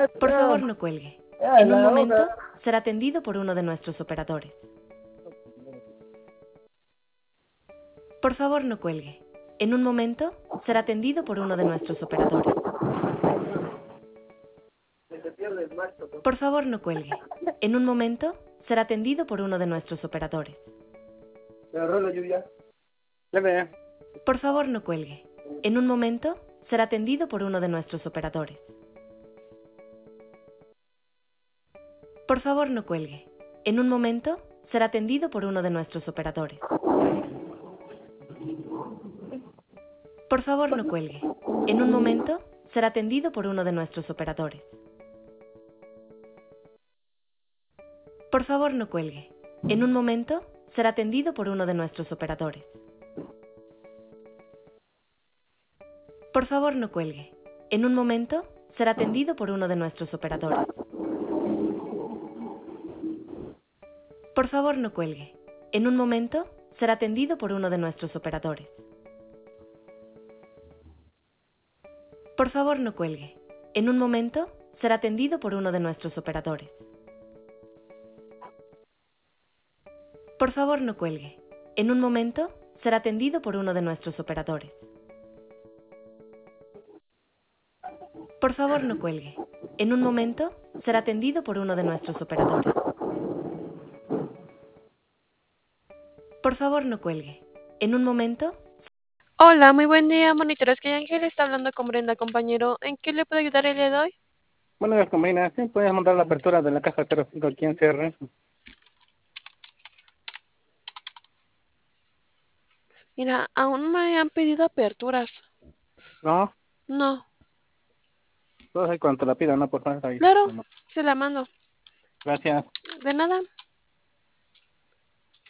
Por favor, no cuelgue. En un momento será atendido por uno de nuestros operadores. Por favor, no cuelgue. En un momento será atendido por uno de nuestros operadores. Por favor, no cuelgue. En un momento será atendido por uno de nuestros operadores. Por favor, no cuelgue. En un momento será atendido por uno de nuestros operadores. Por favor, no cuelgue. En un momento será atendido por uno de nuestros operadores. Por favor, no cuelgue. En un momento será atendido por uno de nuestros operadores. Por favor, no cuelgue. En un momento será atendido por uno de nuestros operadores. Por favor, no cuelgue. En un momento será atendido por uno de nuestros operadores. Por favor, no cuelgue. En un momento será atendido por uno de nuestros operadores. Por favor, no cuelgue. En un momento será atendido por uno de nuestros operadores. Por favor, no cuelgue. En un momento será atendido por uno de nuestros operadores. Por favor, no cuelgue. En un momento será atendido por uno de nuestros operadores. Por favor, no cuelgue. En un momento. Hola, muy buen día, monitores. Que Ángel está hablando con Brenda, compañero. ¿En qué le puedo ayudar el día de hoy? Bueno, compañera, ¿sí puedes mandar la apertura de la caja 05 aquí en CR? Mira, aún me han pedido aperturas. No, No, todo ahí cuando te la pidan, no, por favor. Ahí. claro, No, no. se la mando. Gracias. De nada.